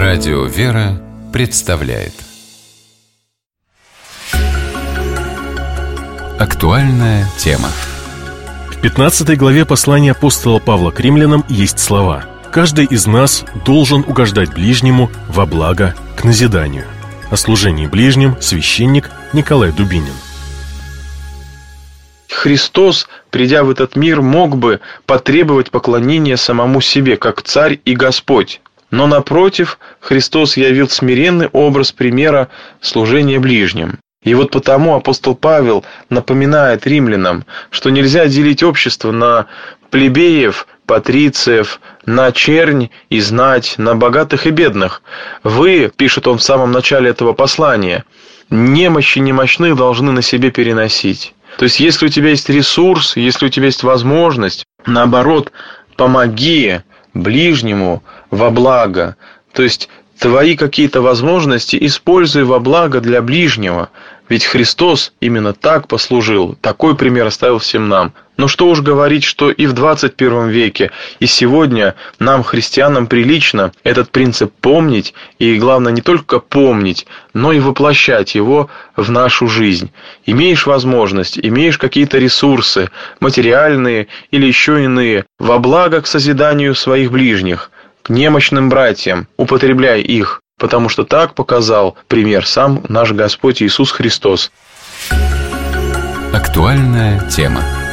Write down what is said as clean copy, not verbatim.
Радио «Вера» представляет актуальная тема. В 15 главе послания апостола Павла к римлянам есть слова: «Каждый из нас должен угождать ближнему во благо к назиданию». О служении ближним священник Николай Дубинин. Христос, придя в этот мир, мог бы потребовать поклонения самому себе, как Царь и Господь. Но, напротив, Христос явил смиренный образ примера служения ближним. И вот потому апостол Павел напоминает римлянам, что нельзя делить общество на плебеев, патрициев, на чернь и знать, на богатых и бедных. Вы, пишет он в самом начале этого послания, немощи немощных должны на себе переносить. То есть, если у тебя есть ресурс, если у тебя есть возможность, наоборот, помоги ближнему во благо. То есть, твои какие-то возможности используй во благо для ближнего. Ведь Христос именно так послужил, такой пример оставил всем нам. Но что уж говорить, что и в 21 веке, и сегодня нам, христианам, прилично этот принцип помнить, и главное не только помнить, но и воплощать его в нашу жизнь. Имеешь возможность, имеешь какие-то ресурсы, материальные или еще иные, во благо к созиданию своих ближних, к немощным братьям, употребляй их, потому что так показал пример сам наш Господь Иисус Христос. Актуальная тема.